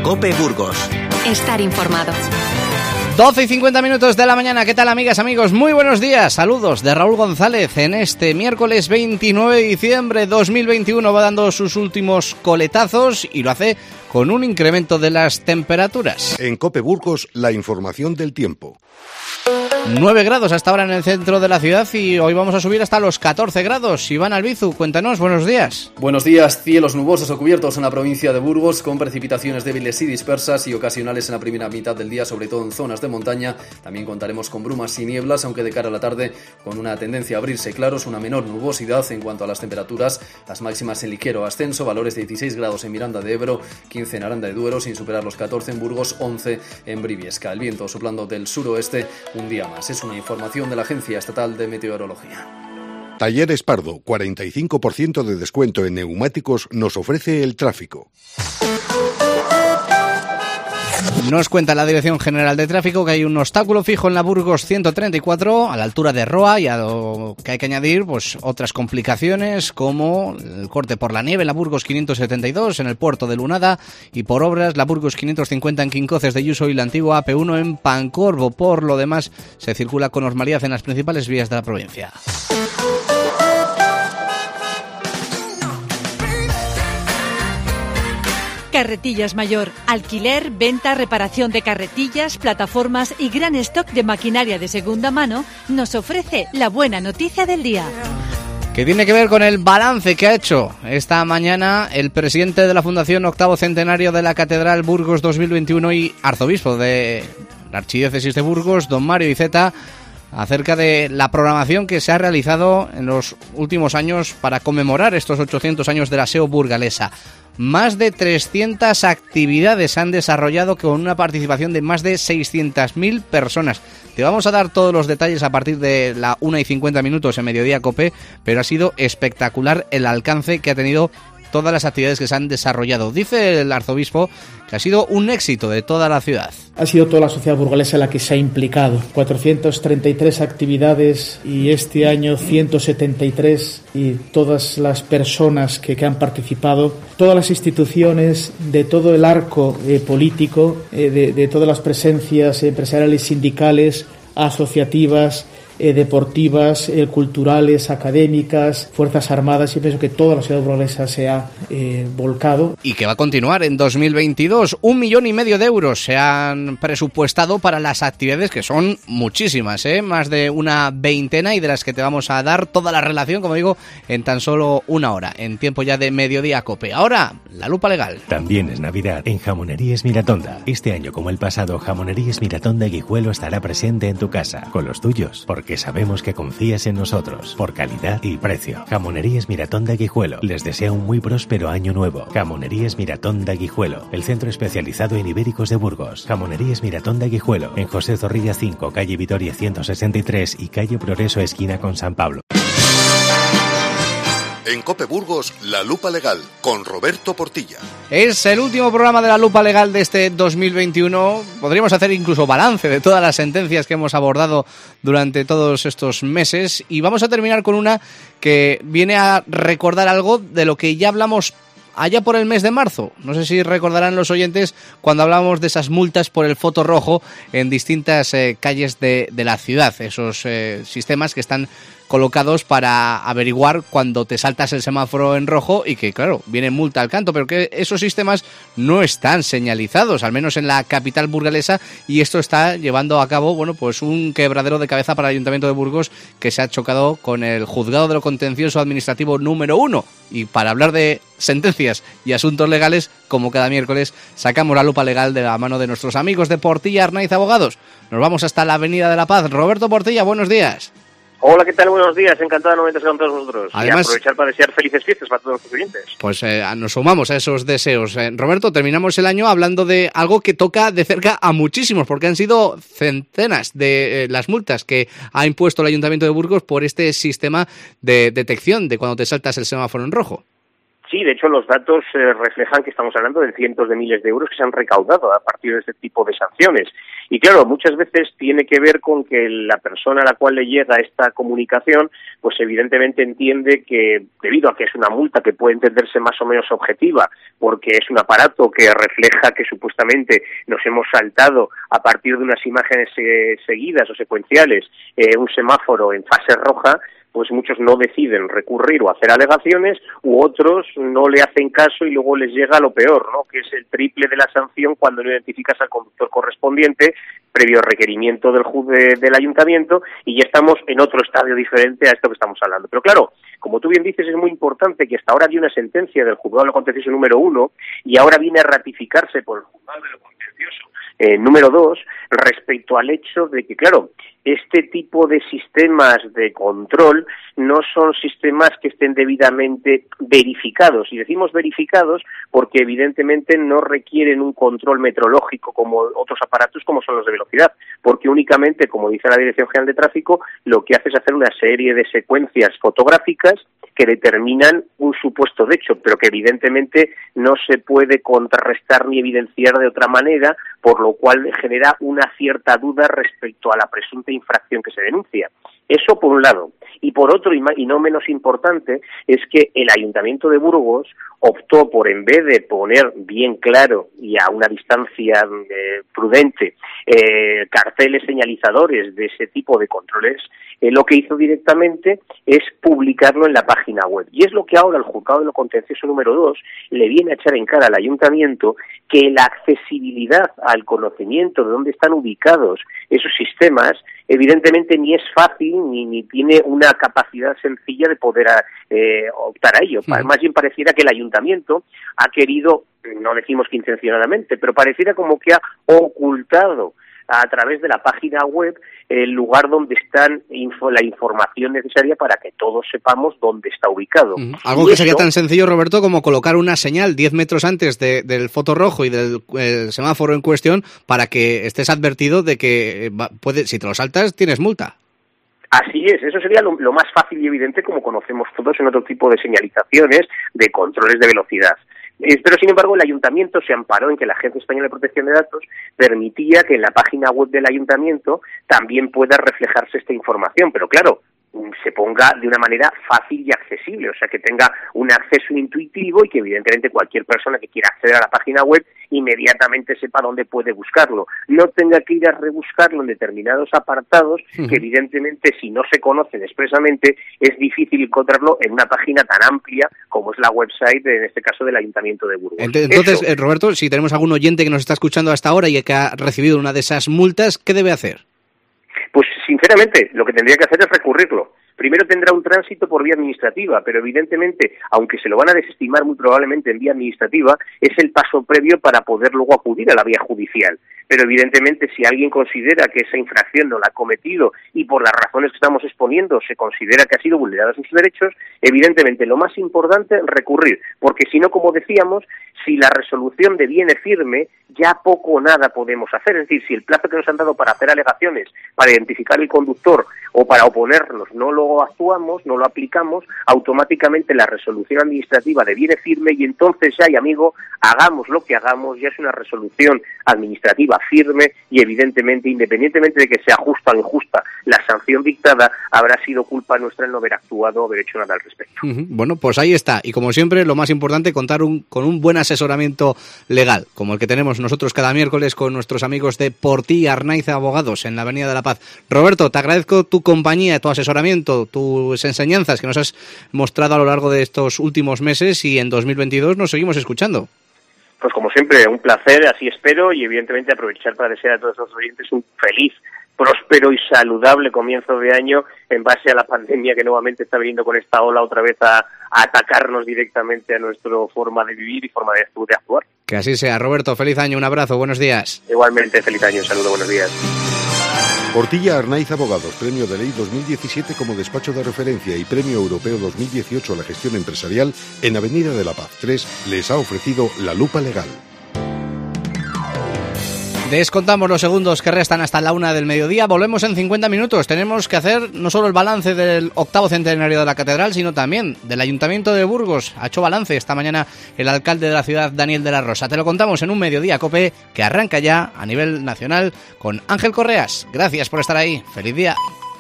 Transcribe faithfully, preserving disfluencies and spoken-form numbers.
COPE Burgos. Estar informado. doce y cincuenta minutos de la mañana. ¿Qué tal, amigas, amigos? Muy buenos días. Saludos de Raúl González en este miércoles veintinueve de diciembre de dos mil veintiuno. Va dando sus últimos coletazos y lo hace con un incremento de las temperaturas. En COPE Burgos, la información del tiempo. nueve grados hasta ahora en el centro de la ciudad y hoy vamos a subir hasta los catorce grados. Iván Albizu, cuéntanos, buenos días. Buenos días. Cielos nubosos o cubiertos en la provincia de Burgos, con precipitaciones débiles y dispersas y ocasionales en la primera mitad del día, sobre todo en zonas de montaña. También contaremos con brumas y nieblas, aunque de cara a la tarde con una tendencia a abrirse claros, una menor nubosidad. En cuanto a las temperaturas, las máximas en ligero ascenso, valores de dieciséis grados en Miranda de Ebro, quince en Aranda de Duero, sin superar los catorce en Burgos, once en Briviesca. El viento soplando del suroeste un día más. Es una información de la Agencia Estatal de Meteorología. Talleres Pardo, cuarenta y cinco por ciento de descuento en neumáticos nos ofrece el tráfico. Nos cuenta la Dirección General de Tráfico que hay un obstáculo fijo en la Burgos ciento treinta y cuatro a la altura de Roa, y a lo que hay que añadir pues otras complicaciones como el corte por la nieve en la Burgos quinientos setenta y dos en el puerto de Lunada, y por obras la Burgos quinientos cincuenta en Quincoces de Yuso y la antigua A P uno en Pancorbo. Por lo demás se circula con normalidad en las principales vías de la provincia. Carretillas Mayor. Alquiler, venta, reparación de carretillas, plataformas y gran stock de maquinaria de segunda mano nos ofrece la buena noticia del día. Que tiene que ver con el balance que ha hecho esta mañana el presidente de la Fundación Octavo Centenario de la Catedral Burgos dos mil veintiuno y arzobispo de la Archidiócesis de Burgos, don Mario Iceta, acerca de la programación que se ha realizado en los últimos años para conmemorar estos ochocientos años de la S E O burgalesa. Más de trescientas actividades se han desarrollado con una participación de más de seiscientas mil personas. Te vamos a dar todos los detalles a partir de la una y cincuenta minutos en Mediodía Cope, pero ha sido espectacular el alcance que ha tenido todas las actividades que se han desarrollado. Dice el arzobispo que ha sido un éxito de toda la ciudad. Ha sido toda la sociedad burgalesa la que se ha implicado. cuatrocientas treinta y tres actividades y este año ciento setenta y tres, y todas las personas que, que han participado, todas las instituciones de todo el arco eh, político, eh, de, de todas las presencias empresariales, sindicales, asociativas, Eh, deportivas, eh, culturales, académicas, fuerzas armadas, y pienso que toda la ciudad burgalesa se ha eh, volcado. Y que va a continuar en dos mil veintidós. Un millón y medio de euros se han presupuestado para las actividades, que son muchísimas, ¿eh? Más de una veintena, y de las que te vamos a dar toda la relación, como digo, en tan solo una hora, en tiempo ya de Mediodía Cope. Ahora, la lupa legal. También es Navidad en Jamonerías Miratonda. Este año, como el pasado, Jamonerías Miratonda Guijuelo estará presente en tu casa, con los tuyos, porque que sabemos que confías en nosotros, por calidad y precio. Jamonerías Miratonda Guijuelo les desea un muy próspero año nuevo. Jamonerías Miratonda Guijuelo, el centro especializado en ibéricos de Burgos. Jamonerías Miratonda Guijuelo, en José Zorrilla cinco, calle Vitoria ciento sesenta y tres y calle Progreso esquina con San Pablo. En COPE Burgos, La Lupa Legal, con Roberto Portilla. Es el último programa de La Lupa Legal de este dos mil veintiuno. Podríamos hacer incluso balance de todas las sentencias que hemos abordado durante todos estos meses. Y vamos a terminar con una que viene a recordar algo de lo que ya hablamos allá por el mes de marzo. No sé si recordarán los oyentes cuando hablábamos de esas multas por el foto rojo en distintas eh, calles de, de la ciudad. Esos eh, sistemas que están colocados para averiguar cuando te saltas el semáforo en rojo y que, claro, viene multa al canto, pero que esos sistemas no están señalizados, al menos en la capital burgalesa, y esto está llevando a cabo, bueno, pues un quebradero de cabeza para el Ayuntamiento de Burgos, que se ha chocado con el Juzgado de lo Contencioso Administrativo número uno. Y para hablar de sentencias y asuntos legales, como cada miércoles, sacamos la lupa legal de la mano de nuestros amigos de Portilla Arnaiz Abogados. Nos vamos hasta la Avenida de la Paz. Roberto Portilla, buenos días. Hola, ¿qué tal? Buenos días. Encantado de estar con todos vosotros. Además, y aprovechar para desear felices fiestas para todos los clientes. Pues eh, nos sumamos a esos deseos. Eh, Roberto, terminamos el año hablando de algo que toca de cerca a muchísimos, porque han sido centenas de eh, las multas que ha impuesto el Ayuntamiento de Burgos por este sistema de detección de cuando te saltas el semáforo en rojo. Sí, de hecho los datos eh, reflejan que estamos hablando de cientos de miles de euros que se han recaudado a partir de este tipo de sanciones. Y claro, muchas veces tiene que ver con que la persona a la cual le llega esta comunicación, pues evidentemente entiende que, debido a que es una multa que puede entenderse más o menos objetiva, porque es un aparato que refleja que supuestamente nos hemos saltado a partir de unas imágenes eh, seguidas o secuenciales eh, un semáforo en fase roja, pues muchos no deciden recurrir o hacer alegaciones, u otros no le hacen caso y luego les llega lo peor, ¿no? Que es el triple de la sanción cuando no identificas al conductor correspondiente, previo requerimiento del ju- de, del ayuntamiento, y ya estamos en otro estadio diferente a esto que estamos hablando. Pero claro, como tú bien dices, es muy importante que hasta ahora había una sentencia del juzgado de lo contencioso número uno, y ahora viene a ratificarse por el juzgado de lo contencioso eh, número dos, respecto al hecho de que, claro, este tipo de sistemas de control no son sistemas que estén debidamente verificados. Y decimos verificados porque evidentemente no requieren un control metrológico como otros aparatos como son los de velocidad, porque únicamente, como dice la Dirección General de Tráfico, lo que hace es hacer una serie de secuencias fotográficas que determinan un supuesto de hecho, pero que evidentemente no se puede contrarrestar ni evidenciar de otra manera, por lo cual genera una cierta duda respecto a la presunta infracción que se denuncia. Eso por un lado. Y por otro, y no menos importante, es que el Ayuntamiento de Burgos optó por, en vez de poner bien claro y a una distancia eh, prudente eh, carteles señalizadores de ese tipo de controles, eh, lo que hizo directamente es publicarlo en la página web. Y es lo que ahora el juzgado de lo contencioso número dos le viene a echar en cara al Ayuntamiento, que la accesibilidad al conocimiento de dónde están ubicados esos sistemas evidentemente ni es fácil ni, ni tiene una capacidad sencilla de poder eh, optar a ello. Sí. Más bien pareciera que el Ayuntamiento ha querido, no decimos que intencionadamente, pero pareciera como que ha ocultado a través de la página web el lugar donde están info, la información necesaria para que todos sepamos dónde está ubicado. Uh-huh. Algo y que esto, sería tan sencillo, Roberto, como colocar una señal diez metros antes de, del foto rojo y del el semáforo en cuestión para que estés advertido de que va, puede, si te lo saltas tienes multa. Así es, eso sería lo, lo más fácil y evidente, como conocemos todos en otro tipo de señalizaciones, de controles de velocidad. Pero, sin embargo, el Ayuntamiento se amparó en que la Agencia Española de Protección de Datos permitía que en la página web del Ayuntamiento también pueda reflejarse esta información. Pero, claro, se ponga de una manera fácil y accesible, o sea, que tenga un acceso intuitivo y que, evidentemente, cualquier persona que quiera acceder a la página web inmediatamente sepa dónde puede buscarlo. No tenga que ir a rebuscarlo en determinados apartados uh-huh. que, evidentemente, si no se conocen expresamente, es difícil encontrarlo en una página tan amplia como es la website, en este caso, del Ayuntamiento de Burgos. Entonces, eh, Roberto, si tenemos algún oyente que nos está escuchando hasta ahora y que ha recibido una de esas multas, ¿qué debe hacer? Pues, sinceramente, lo que tendría que hacer es recurrirlo. Primero tendrá un tránsito por vía administrativa, pero evidentemente, aunque se lo van a desestimar muy probablemente en vía administrativa, es el paso previo para poder luego acudir a la vía judicial. Pero evidentemente, si alguien considera que esa infracción no la ha cometido y por las razones que estamos exponiendo se considera que ha sido vulnerada sus derechos, evidentemente lo más importante es recurrir, porque si no, como decíamos, si la resolución deviene firme, ya poco o nada podemos hacer. Es decir, si el plazo que nos han dado para hacer alegaciones, para identificar el conductor o para oponernos no lo actuamos, no lo aplicamos, automáticamente la resolución administrativa deviene firme y entonces ya, y amigo, hagamos lo que hagamos, ya es una resolución administrativa firme y evidentemente, independientemente de que sea justa o injusta la sanción dictada, habrá sido culpa nuestra el no haber actuado o haber hecho nada al respecto. Uh-huh. Bueno, pues ahí está. Y como siempre, lo más importante, contar un, con un buen asesoramiento legal, como el que tenemos nosotros cada miércoles con nuestros amigos de Portí Arnaiz Abogados en la Avenida de la Paz. Roberto, te agradezco tu compañía, tu asesoramiento, tus enseñanzas que nos has mostrado a lo largo de estos últimos meses, y en dos mil veintidós nos seguimos escuchando. Pues como siempre, un placer, así espero, y evidentemente aprovechar para desear a todos los oyentes un feliz, próspero y saludable comienzo de año en base a la pandemia que nuevamente está viniendo con esta ola otra vez a, a atacarnos directamente a nuestra forma de vivir y forma de, de actuar. Que así sea. Roberto, feliz año, un abrazo, buenos días. Igualmente, feliz año, un saludo, buenos días. Portilla Arnaiz Abogados, Premio de Ley dos mil diecisiete como despacho de referencia y Premio Europeo dos mil dieciocho a la gestión empresarial en Avenida de la Paz tres, les ha ofrecido La Lupa Legal. Descontamos los segundos que restan hasta la una del mediodía. Volvemos en cincuenta minutos. Tenemos que hacer no solo el balance del octavo centenario de la Catedral, sino también del Ayuntamiento de Burgos. Ha hecho balance esta mañana el alcalde de la ciudad, Daniel de la Rosa. Te lo contamos en un Mediodía Cope que arranca ya a nivel nacional con Ángel Correas. Gracias por estar ahí. ¡Feliz día!